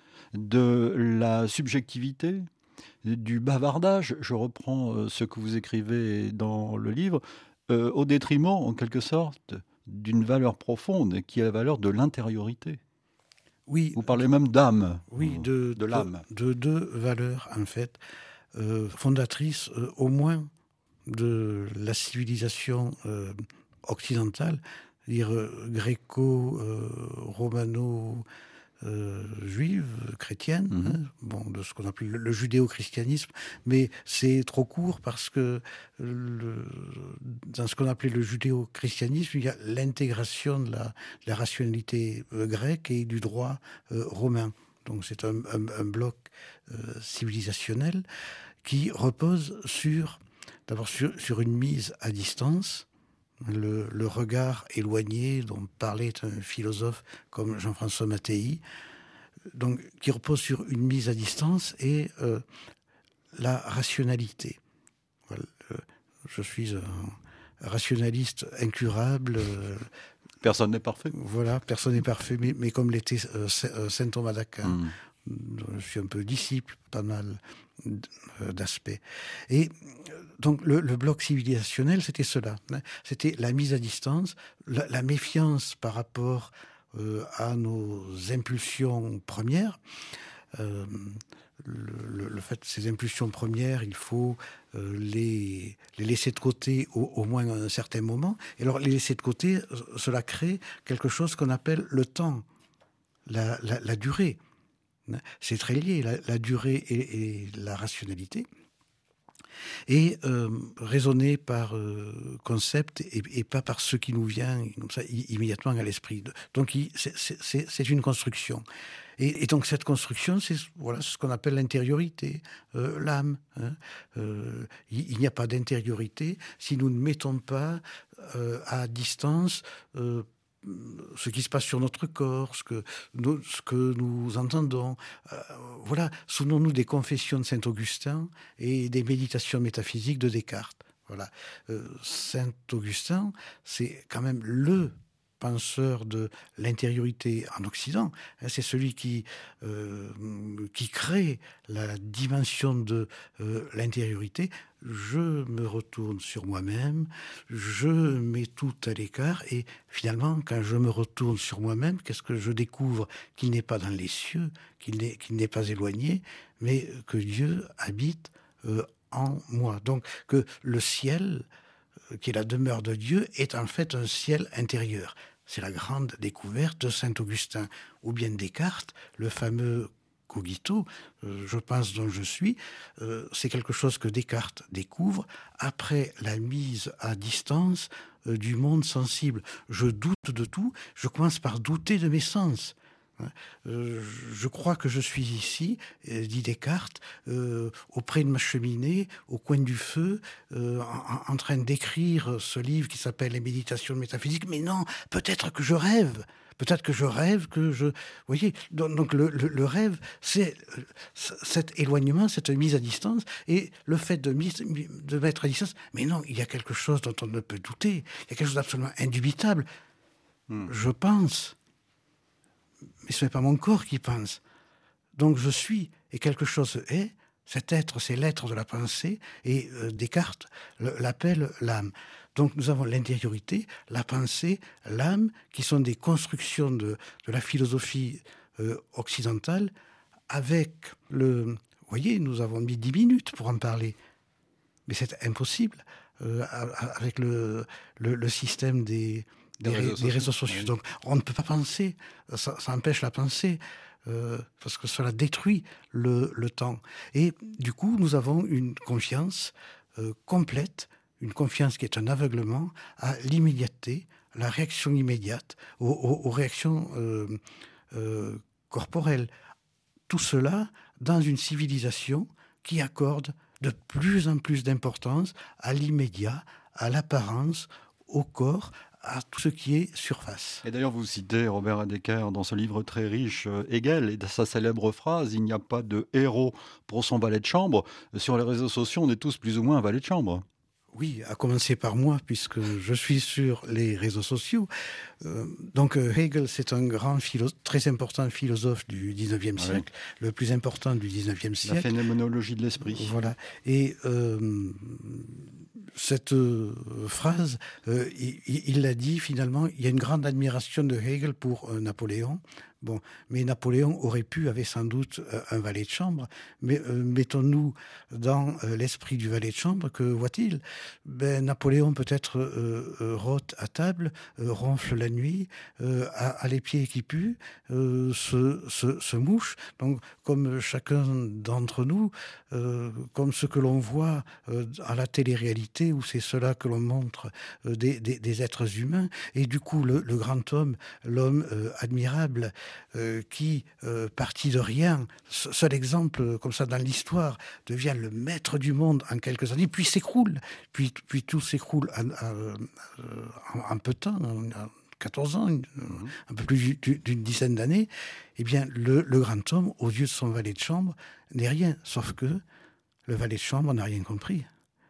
de la subjectivité, du bavardage, je reprends euh, ce que vous écrivez dans le livre, euh, au détriment, en quelque sorte, d'une valeur profonde, qui est la valeur de l'intériorité. Oui. Vous parlez même d'âme, oui, de, de l'âme. De, de deux valeurs, en fait, euh, fondatrices, euh, au moins, de la civilisation euh, occidentale, c'est-à-dire euh, gréco-romano- euh, Euh, juive, chrétienne, mmh. hein, bon, de ce qu'on appelle le, le judéo-christianisme, mais c'est trop court parce que le, dans ce qu'on appelait le judéo-christianisme, il y a l'intégration de la, de la rationalité euh, grecque et du droit euh, romain. Donc c'est un, un, un bloc euh, civilisationnel qui repose sur, d'abord sur, sur une mise à distance. Le, le regard éloigné dont parlait un philosophe comme Jean-François Mattei, donc, qui repose sur une mise à distance et euh, la rationalité. Voilà, euh, je suis un rationaliste incurable. Euh, personne n'est parfait. Voilà, personne n'est parfait, mais, mais comme l'était euh, saint Thomas d'Aquin. Mmh. Je suis un peu disciple, pas mal d'aspect. Et donc le, le bloc civilisationnel, c'était cela. Hein. C'était la mise à distance, la, la méfiance par rapport euh, à nos impulsions premières. Euh, le, le, le fait, ces impulsions premières, il faut euh, les, les laisser de côté au, au moins à un certain moment. Et alors, les laisser de côté, cela crée quelque chose qu'on appelle le temps, la, la, la durée. C'est très lié, la, la durée et, et la rationalité. Et euh, raisonner par euh, concept et, et pas par ce qui nous vient comme ça, immédiatement à l'esprit. Donc, il, c'est, c'est, c'est une construction. Et, et donc, cette construction, c'est voilà, ce qu'on appelle l'intériorité, euh, l'âme. Hein. Euh, il, il n'y a pas d'intériorité si nous ne mettons pas euh, à distance euh, ce qui se passe sur notre corps, ce que nous, ce que nous entendons. Euh, voilà, souvenons-nous des confessions de Saint-Augustin et des méditations métaphysiques de Descartes. Voilà. Euh, Saint-Augustin, c'est quand même le penseur de l'intériorité en Occident. C'est celui qui, euh, qui crée la dimension de euh, l'intériorité. Je me retourne sur moi-même, je mets tout à l'écart et finalement, quand je me retourne sur moi-même, qu'est-ce que je découvre? Qu'il n'est pas dans les cieux, qu'il n'est, qu'il n'est pas éloigné, mais que Dieu habite euh, en moi. Donc que le ciel, qui est la demeure de Dieu, est en fait un ciel intérieur. C'est la grande découverte de Saint-Augustin. Ou bien Descartes, le fameux cogito, euh, je pense dont je suis, euh, c'est quelque chose que Descartes découvre après la mise à distance euh, du monde sensible. Je doute de tout, je commence par douter de mes sens. Euh, je crois que je suis ici, euh, dit Descartes, euh, auprès de ma cheminée, au coin du feu, euh, en, en train d'écrire ce livre qui s'appelle « Les méditations métaphysiques ». Mais non, peut-être que je rêve. Peut-être que je rêve, que je... Vous voyez, donc, donc le, le, le rêve, c'est cet éloignement, cette mise à distance, et le fait de, mise, de mettre à distance. Mais non, il y a quelque chose dont on ne peut douter. Il y a quelque chose d'absolument indubitable. Hmm. Je pense... Mais ce n'est pas mon corps qui pense. Donc je suis, et quelque chose est. Cet être, c'est l'être de la pensée, et euh, Descartes l'appelle l'âme. Donc nous avons l'intériorité, la pensée, l'âme, qui sont des constructions de, de la philosophie euh, occidentale, avec le... Vous voyez, nous avons mis dix minutes pour en parler. Mais c'est impossible euh, avec le, le, le système des... Des, des, réseaux, des réseaux sociaux. Oui. Donc, on ne peut pas penser, ça, ça empêche la pensée, euh, parce que cela détruit le, le temps. Et du coup, nous avons une confiance euh, complète, une confiance qui est un aveuglement à l'immédiateté, la réaction immédiate, aux, aux, aux réactions euh, euh, corporelles. Tout cela dans une civilisation qui accorde de plus en plus d'importance à l'immédiat, à l'apparence, au corps, à tout ce qui est surface. Et d'ailleurs, vous citez Robert Heidegger dans ce livre très riche, Hegel, et dans sa célèbre phrase « Il n'y a pas de héros pour son valet de chambre ». Sur les réseaux sociaux, on est tous plus ou moins un valet de chambre. Oui, à commencer par moi, puisque je suis sur les réseaux sociaux. Euh, donc Hegel, c'est un grand philosophe, très important philosophe du dix-neuvième siècle, ouais. Le plus important du dix-neuvième siècle. La phénoménologie de l'esprit. Voilà. Et euh, cette euh, phrase, euh, il, il l'a dit finalement, il y a une grande admiration de Hegel pour euh, Napoléon. Bon, mais Napoléon aurait pu, avait sans doute euh, un valet de chambre, mais euh, mettons-nous dans euh, l'esprit du valet de chambre, que voit-il? Ben, Napoléon peut-être euh, euh, rôte à table, euh, ronfle la nuit, euh, a, a les pieds qui puent, euh, se, se, se mouche, donc comme chacun d'entre nous, euh, comme ce que l'on voit euh, à la télé-réalité, où c'est cela que l'on montre euh, des, des, des êtres humains, et du coup le, le grand homme, l'homme euh, admirable, Euh, qui, euh, parti de rien, seul exemple euh, comme ça dans l'histoire, devient le maître du monde en quelques années, puis s'écroule, puis, puis tout s'écroule en, en, en, en peu de temps, en quatorze ans, une, mmh. un peu plus d'une dizaine d'années. Eh bien, le, le grand homme, aux yeux de son valet de chambre, n'est rien, sauf que le valet de chambre n'a rien compris.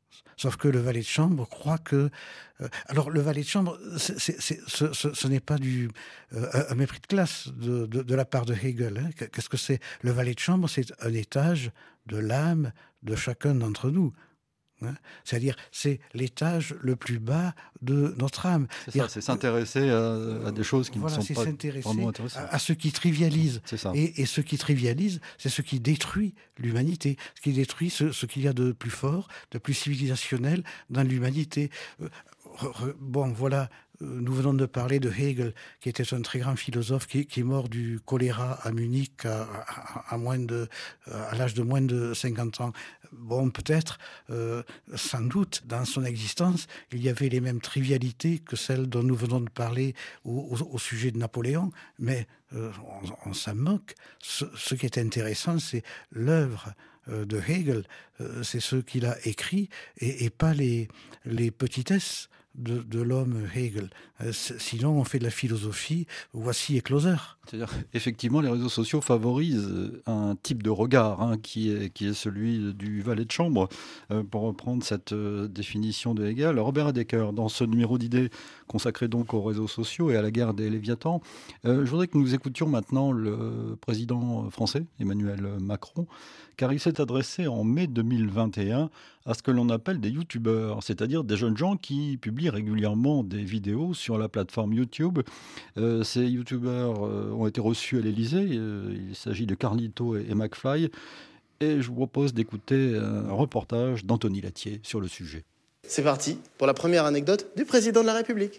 Sauf que le valet de chambre croit que... Euh, alors, le valet de chambre, c'est, c'est, c'est, ce, ce, ce n'est pas du, euh, un mépris de classe de, de, de la part de Hegel. Hein. Qu'est-ce que c'est ? Le valet de chambre, c'est un étage de l'âme de chacun d'entre nous. Hein. C'est-à-dire, c'est l'étage le plus bas de notre âme. C'est ça, c'est s'intéresser à, à des choses qui voilà, ne sont pas vraiment intéressantes. À, à ce qui trivialise. C'est ça. Et, et ce qui trivialise, c'est ce qui détruit l'humanité, ce qui détruit ce, ce qu'il y a de plus fort, de plus civilisationnel dans l'humanité. Euh, bon, voilà, nous venons de parler de Hegel, qui était un très grand philosophe, qui, qui est mort du choléra à Munich à, à, à, moins de, à l'âge de moins de cinquante ans. Bon, peut-être, euh, sans doute, dans son existence, il y avait les mêmes trivialités que celles dont nous venons de parler au, au, au sujet de Napoléon, mais euh, on, on s'en moque. Ce, ce qui est intéressant, c'est l'œuvre de Hegel, euh, c'est ce qu'il a écrit, et, et pas les, les petitesses de, de l'homme Hegel. Euh, sinon, on fait de la philosophie, voici et closer. C'est-à-dire, effectivement, les réseaux sociaux favorisent un type de regard hein, qui, est, qui est celui du valet de chambre, euh, pour reprendre cette euh, définition de Hegel. Robert Hedeker, dans ce numéro d'idées consacré donc aux réseaux sociaux et à la guerre des Léviathans, euh, je voudrais que nous écoutions maintenant le président français, Emmanuel Macron, car il s'est adressé en mai deux mille vingt et un à ce que l'on appelle des youtubeurs, c'est-à-dire des jeunes gens qui publient régulièrement des vidéos sur la plateforme YouTube. Euh, ces youtubeurs euh, ont été reçus à l'Élysée, euh, il s'agit de Carlito et, et McFly, et je vous propose d'écouter un reportage d'Anthony Latier sur le sujet. C'est parti pour la première anecdote du président de la République.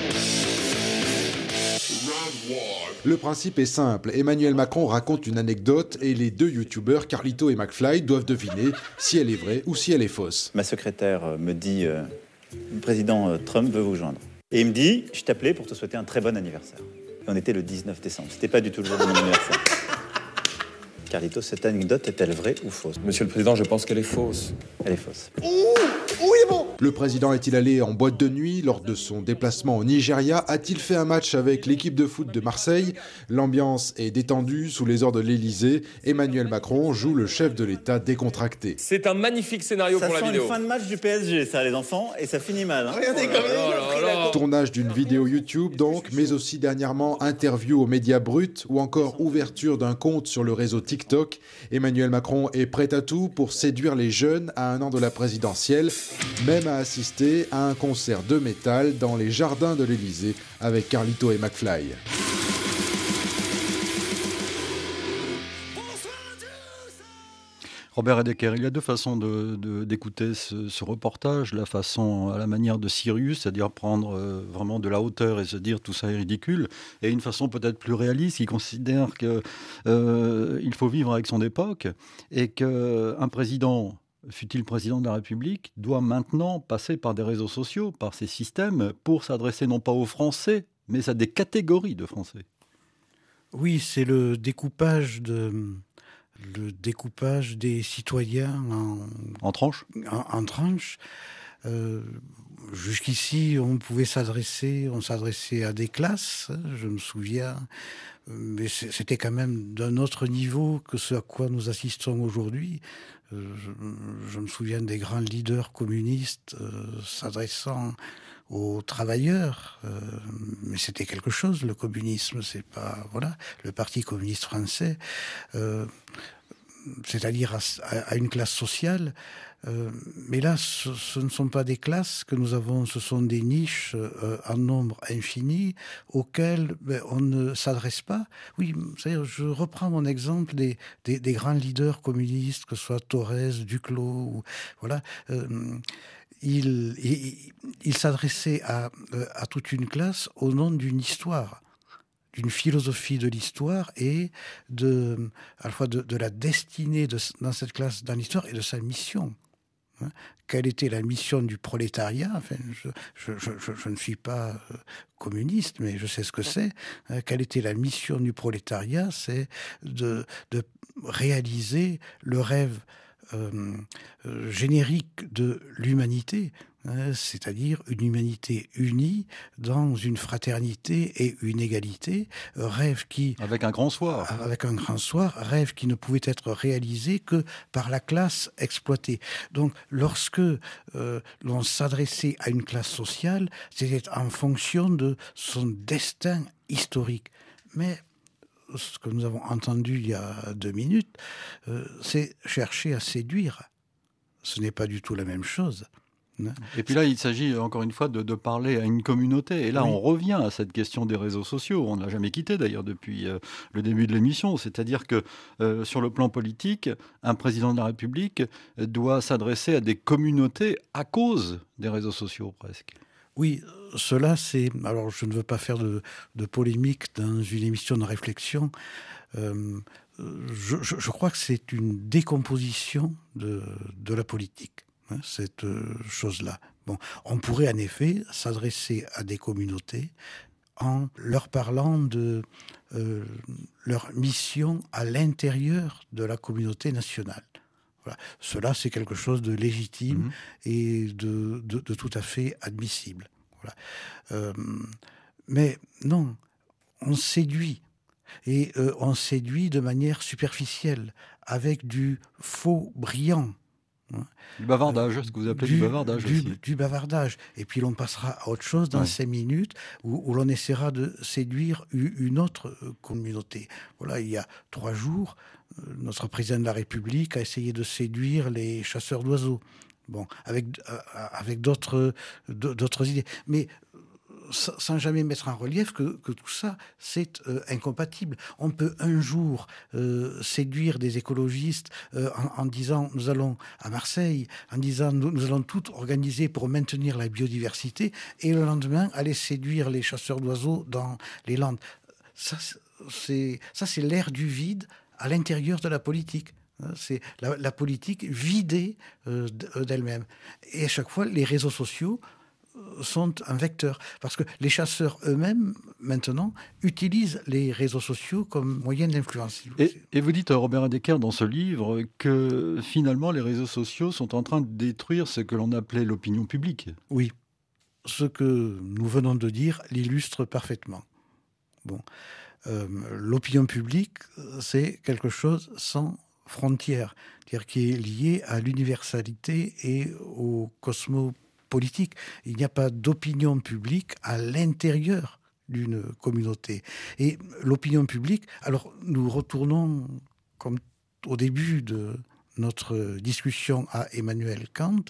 Le principe est simple. Emmanuel Macron raconte une anecdote et les deux youtubeurs, Carlito et McFly, doivent deviner si elle est vraie ou si elle est fausse. Ma secrétaire me dit euh, « Le président Trump veut vous joindre ». Et il me dit « Je t'appelais pour te souhaiter un très bon anniversaire ». Et on était le dix-neuf décembre. C'était pas du tout le jour de mon anniversaire. Carlito, cette anecdote est-elle vraie ou fausse ? Monsieur le Président, je pense qu'elle est fausse. Elle est fausse. Ouh, ouh, il est bon. Le président est-il allé en boîte de nuit lors de son déplacement au Nigeria ? A-t-il fait un match avec l'équipe de foot de Marseille ? L'ambiance est détendue sous les ordres de l'Élysée. Emmanuel Macron joue le chef de l'État décontracté. C'est un magnifique scénario ça pour la vidéo. Ça sent une fin de match du P S G, ça, les enfants, et ça finit mal. Hein. Regardez oh comme là là là. Tournage d'une vidéo YouTube donc, mais aussi dernièrement interview aux médias bruts ou encore ouverture d'un compte sur le réseau TikTok. Emmanuel Macron est prêt à tout pour séduire les jeunes à un an de la présidentielle, même à assister à un concert de métal dans les jardins de l'Élysée avec Carlito et McFly. Robert Hedeker, il y a deux façons de, de, d'écouter ce, ce reportage. La façon à la manière de Sirius, c'est-à-dire prendre euh, vraiment de la hauteur et se dire tout ça est ridicule, et une façon peut-être plus réaliste qui considère qu'il euh, faut vivre avec son époque et qu'un président, fût-il président de la République, doit maintenant passer par des réseaux sociaux, par ces systèmes, pour s'adresser non pas aux Français, mais à des catégories de Français. Oui, c'est le découpage de... le découpage des citoyens en, en tranches. En, en tranches. Euh, jusqu'ici, on pouvait s'adresser, on s'adressait à des classes, je me souviens, mais c'était quand même d'un autre niveau que ce à quoi nous assistons aujourd'hui. Euh, je, je me souviens des grands leaders communistes euh, s'adressant aux travailleurs, euh, mais c'était quelque chose, le communisme, c'est pas, voilà, le Parti communiste français, euh, c'est-à-dire à, à une classe sociale, euh, mais là, ce, ce ne sont pas des classes que nous avons, ce sont des niches euh, en nombre infini auxquelles ben, on ne s'adresse pas. Oui, c'est-à-dire, je reprends mon exemple des, des, des grands leaders communistes, que ce soit Thorez, Duclos, ou, voilà, euh, Il, il, il s'adressait à, à toute une classe au nom d'une histoire, d'une philosophie de l'histoire et de, à la fois de, de la destinée de, dans cette classe, dans l'histoire, et de sa mission. Hein, quelle était la mission du prolétariat ? Enfin, je, je, je, je ne suis pas communiste, mais je sais ce que c'est. Hein, quelle était la mission du prolétariat ? C'est de, de réaliser le rêve Euh, euh, générique de l'humanité, hein, c'est-à-dire une humanité unie dans une fraternité et une égalité, rêve qui... Avec un grand soir. Avec un grand soir, rêve qui ne pouvait être réalisé que par la classe exploitée. Donc, lorsque euh, l'on s'adressait à une classe sociale, c'était en fonction de son destin historique. Mais ce que nous avons entendu il y a deux minutes, euh, c'est chercher à séduire. Ce n'est pas du tout la même chose. Et puis là, il s'agit encore une fois de, de parler à une communauté. Et là, oui. on revient à cette question des réseaux sociaux. On ne l'a jamais quitté d'ailleurs depuis euh, le début de l'émission. C'est-à-dire que euh, sur le plan politique, un président de la République doit s'adresser à des communautés à cause des réseaux sociaux presque. Oui, cela c'est... Alors je ne veux pas faire de, de polémique dans une émission de réflexion. Euh, je, je, je crois que c'est une décomposition de, de la politique. Cette chose-là. Bon, on pourrait en effet s'adresser à des communautés en leur parlant de euh, leur mission à l'intérieur de la communauté nationale. Voilà. Cela, c'est quelque chose de légitime mmh. et de, de, de tout à fait admissible. Voilà. Euh, mais non, on séduit. Et euh, on séduit de manière superficielle, avec du faux brillant. Du bavardage, ce que vous appelez du, du bavardage du, aussi. Du bavardage. Et puis l'on passera à autre chose dans ouais. cinq minutes où, où l'on essaiera de séduire une autre communauté. Voilà, il y a trois jours, notre président de la République a essayé de séduire les chasseurs d'oiseaux. Bon, avec, euh, avec d'autres, d'autres idées. Mais sans jamais mettre en relief que, que tout ça, c'est euh, incompatible. On peut un jour euh, séduire des écologistes euh, en, en disant « nous allons à Marseille », en disant nous, « nous allons tout organiser pour maintenir la biodiversité », et le lendemain, aller séduire les chasseurs d'oiseaux dans les Landes. Ça, c'est, ça, c'est l'ère du vide à l'intérieur de la politique. C'est la, la politique vidée euh, d'elle-même. Et à chaque fois, les réseaux sociaux sont un vecteur. Parce que les chasseurs eux-mêmes, maintenant, utilisent les réseaux sociaux comme moyen d'influence. Et, et vous dites, Robert Redeker, dans ce livre, que finalement, les réseaux sociaux sont en train de détruire ce que l'on appelait l'opinion publique. Oui. Ce que nous venons de dire l'illustre parfaitement. Bon. Euh, l'opinion publique, c'est quelque chose sans frontières, c'est-à-dire qui est lié à l'universalité et au cosmos politique. Il n'y a pas d'opinion publique à l'intérieur d'une communauté. Et l'opinion publique, alors nous retournons comme au début de notre discussion à Emmanuel Kant.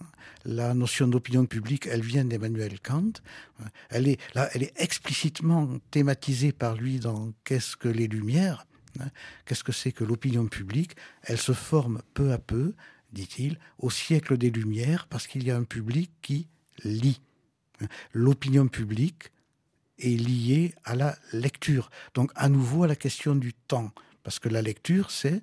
La notion d'opinion publique, elle vient d'Emmanuel Kant. Elle est, là, elle est explicitement thématisée par lui dans « Qu'est-ce que les Lumières ?» Qu'est-ce que c'est que l'opinion publique? Elle se forme peu à peu, dit-il, au siècle des Lumières, parce qu'il y a un public qui lit. L'opinion publique est liée à la lecture. Donc, à nouveau, à la question du temps. Parce que la lecture, c'est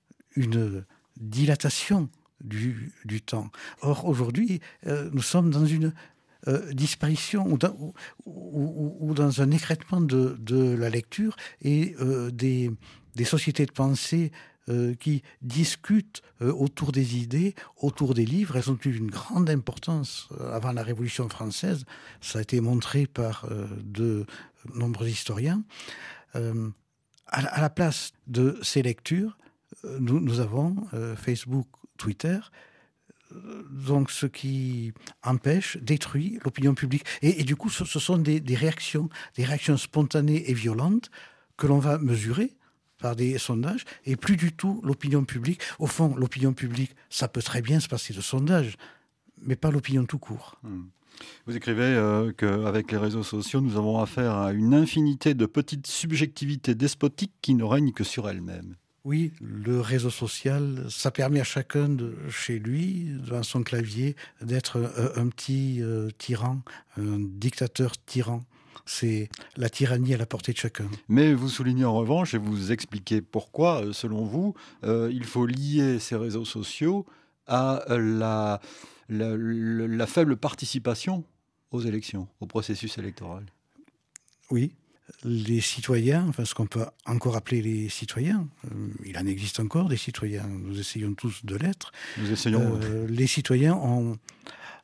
une dilatation du, du temps. Or, aujourd'hui, euh, nous sommes dans une euh, disparition ou dans, ou, ou, ou dans un écrêtement de, de la lecture et euh, des, des sociétés de pensée Euh, qui discutent euh, autour des idées, autour des livres. Elles ont eu une grande importance euh, avant la Révolution française. Ça a été montré par euh, de nombreux historiens. Euh, à, à la place de ces lectures, euh, nous, nous avons euh, Facebook, Twitter, euh, donc ce qui empêche, détruit l'opinion publique. Et, et du coup, ce, ce sont des, des réactions, des réactions spontanées et violentes que l'on va mesurer par des sondages, et plus du tout l'opinion publique. Au fond, l'opinion publique, ça peut très bien se passer de sondages, mais pas l'opinion tout court. Mmh. Vous écrivez euh, qu'avec les réseaux sociaux, nous avons affaire à une infinité de petites subjectivités despotiques qui ne règnent que sur elles-mêmes. Oui, le réseau social, ça permet à chacun de chez lui, devant son clavier, d'être un, un petit euh, tyran, un dictateur tyran. C'est la tyrannie à la portée de chacun. Mais vous soulignez en revanche, et vous expliquez pourquoi, selon vous, euh, il faut lier ces réseaux sociaux à la, la, la, la faible participation aux élections, au processus électoral. Oui, les citoyens, enfin ce qu'on peut encore appeler les citoyens, euh, il en existe encore des citoyens, nous essayons tous de l'être. Nous essayons. Euh, les citoyens ont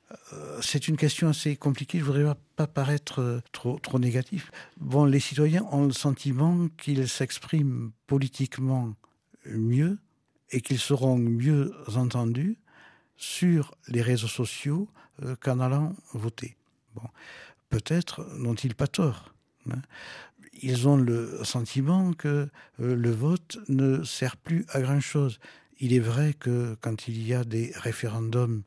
euh, c'est une question assez compliquée. Je ne voudrais pas paraître euh, trop, trop négatif. Bon, les citoyens ont le sentiment qu'ils s'expriment politiquement mieux et qu'ils seront mieux entendus sur les réseaux sociaux euh, qu'en allant voter. Bon, peut-être n'ont-ils pas tort. Hein. Ils ont le sentiment que euh, le vote ne sert plus à grand-chose. Il est vrai que quand il y a des référendums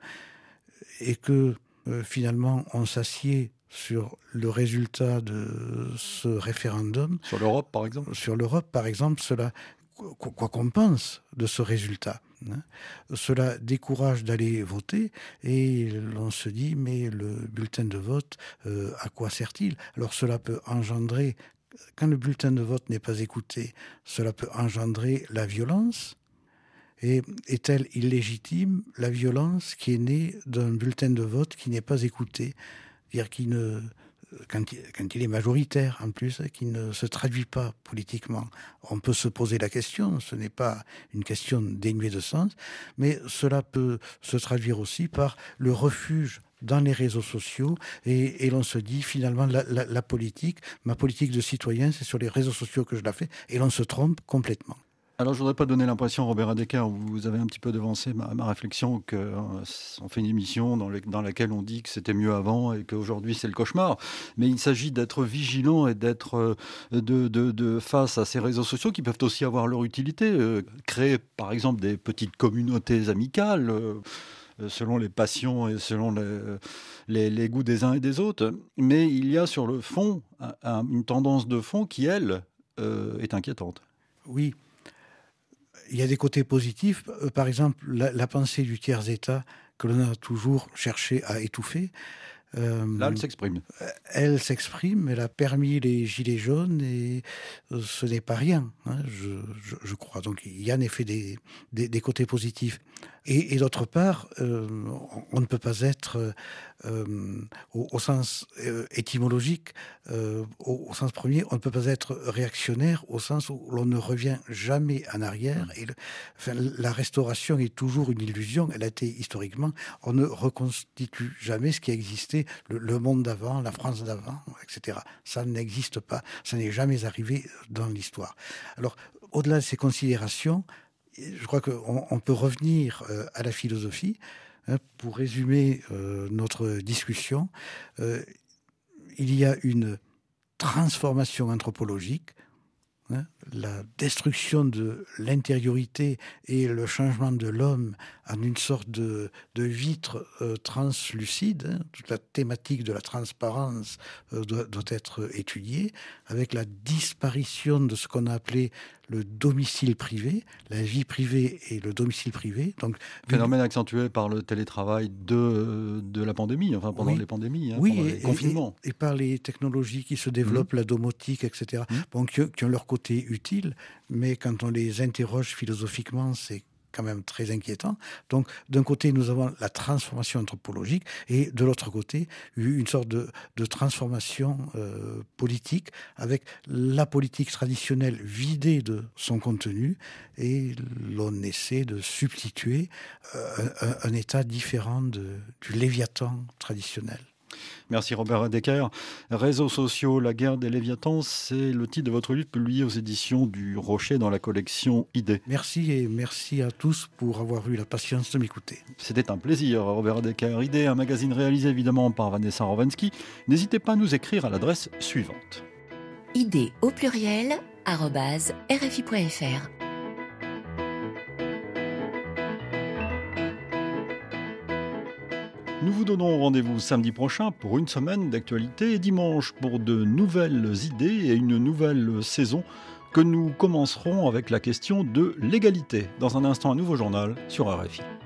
et que euh, finalement on s'assied sur le résultat de ce référendum... Sur l'Europe, par exemple Sur l'Europe, par exemple, cela, quoi qu'on pense de ce résultat, hein, cela décourage d'aller voter et l'on se dit, mais le bulletin de vote, euh, à quoi sert-il? Alors cela peut engendrer, quand le bulletin de vote n'est pas écouté, cela peut engendrer la violence. Et est-elle illégitime, la violence qui est née d'un bulletin de vote qui n'est pas écouté, c'est-à-dire qui ne, quand il, quand il est majoritaire en plus, qui ne se traduit pas politiquement? On peut se poser la question, ce n'est pas une question dénuée de sens, mais cela peut se traduire aussi par le refuge dans les réseaux sociaux, et, et l'on se dit finalement la, la, la politique, ma politique de citoyen, c'est sur les réseaux sociaux que je la fais, et l'on se trompe complètement. Alors, je ne voudrais pas donner l'impression, Robert Adeker, vous avez un petit peu devancé ma, ma réflexion, qu'on euh, fait une émission dans, le, dans laquelle on dit que c'était mieux avant et qu'aujourd'hui c'est le cauchemar. Mais il s'agit d'être vigilant et d'être euh, de, de, de face à ces réseaux sociaux qui peuvent aussi avoir leur utilité. Euh, créer, par exemple, des petites communautés amicales, euh, selon les passions et selon les, les, les goûts des uns et des autres. Mais il y a sur le fond un, une tendance de fond qui, elle, euh, est inquiétante. Oui. Il y a des côtés positifs, par exemple la, la pensée du tiers-État que l'on a toujours cherché à étouffer. Euh, Là, elle s'exprime. Elle s'exprime, elle a permis les gilets jaunes et euh, ce n'est pas rien, hein, je, je, je crois. Donc il y a en effet des, des, des côtés positifs. Et, et d'autre part, euh, on ne peut pas être euh, au, au sens euh, étymologique, euh, au, au sens premier, on ne peut pas être réactionnaire au sens où l'on ne revient jamais en arrière. Et le, enfin, la restauration est toujours une illusion, elle a été historiquement, on ne reconstitue jamais ce qui a existé, le, le monde d'avant, la France d'avant, et cetera. Ça n'existe pas, ça n'est jamais arrivé dans l'histoire. Alors, au-delà de ces considérations, je crois qu'on on peut revenir euh, à la philosophie hein, pour résumer euh, notre discussion. Euh, il y a une transformation anthropologique, hein, la destruction de l'intériorité et le changement de l'homme en une sorte de, de vitre euh, translucide. Hein, toute la thématique de la transparence euh, doit, doit être étudiée, avec la disparition de ce qu'on a appelé le domicile privé, la vie privée et le domicile privé. Donc, phénomène accentué par le télétravail de, de la pandémie, enfin pendant oui. les pandémies, hein, oui, pendant et, les confinements. Et, et par les technologies qui se développent, mmh. la domotique, et cetera, mmh. bon, qui, qui ont leur côté utile, mais quand on les interroge philosophiquement, c'est quand même très inquiétant. Donc, d'un côté, nous avons la transformation anthropologique et de l'autre côté, une sorte de, de transformation euh, politique avec la politique traditionnelle vidée de son contenu et l'on essaie de substituer euh, un, un état différent de, du Léviathan traditionnel. Merci Robert Adeker. Réseaux sociaux, la guerre des Léviathans, c'est le titre de votre livre publié aux éditions du Rocher dans la collection Idées. Merci et merci à tous pour avoir eu la patience de m'écouter. C'était un plaisir, Robert Adeker. Idées, un magazine réalisé évidemment par Vanessa Rovansky. N'hésitez pas à nous écrire à l'adresse suivante. Idées au pluriel, arobase r f i point f r. Nous vous donnons rendez-vous samedi prochain pour une semaine d'actualité et dimanche pour de nouvelles idées et une nouvelle saison que nous commencerons avec la question de l'égalité. Dans un instant, un nouveau journal sur R F I.